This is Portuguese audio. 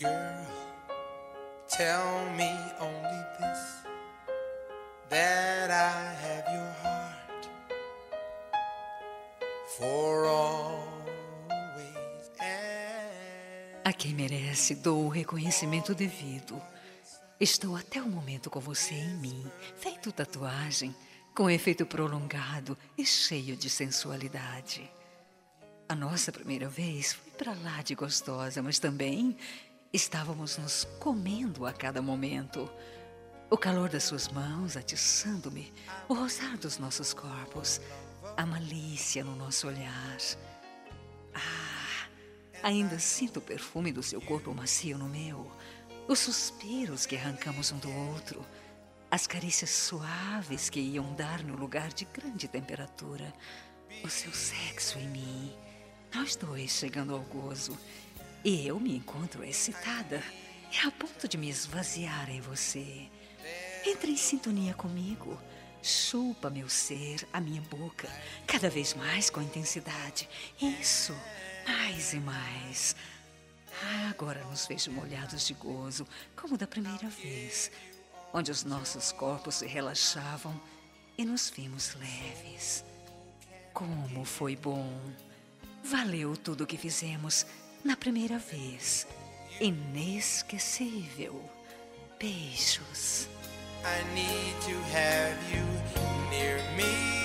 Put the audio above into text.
Girl, tell me only this, that I have your heart for always. A quem merece, dou o reconhecimento devido. Estou até o momento com você em mim, feito tatuagem, com efeito prolongado e cheio de sensualidade. A nossa primeira vez foi pra lá de gostosa, mas também estávamos nos comendo a cada momento. O calor das suas mãos atiçando-me, o rosar dos nossos corpos, a malícia no nosso olhar. Ainda sinto o perfume do seu corpo macio no meu, os suspiros que arrancamos um do outro, as carícias suaves que iam dar no lugar de grande temperatura, o seu sexo em mim, nós dois chegando ao gozo. E eu me encontro excitada, a ponto de me esvaziar em você. Entra em sintonia comigo, chupa meu ser, a minha boca, cada vez mais com intensidade. Isso, mais e mais. Agora nos vejo molhados de gozo, como da primeira vez, onde os nossos corpos se relaxavam e nos vimos leves. Como foi bom! Valeu tudo o que fizemos na primeira vez. Inesquecível. Beijos. I need to have you near me.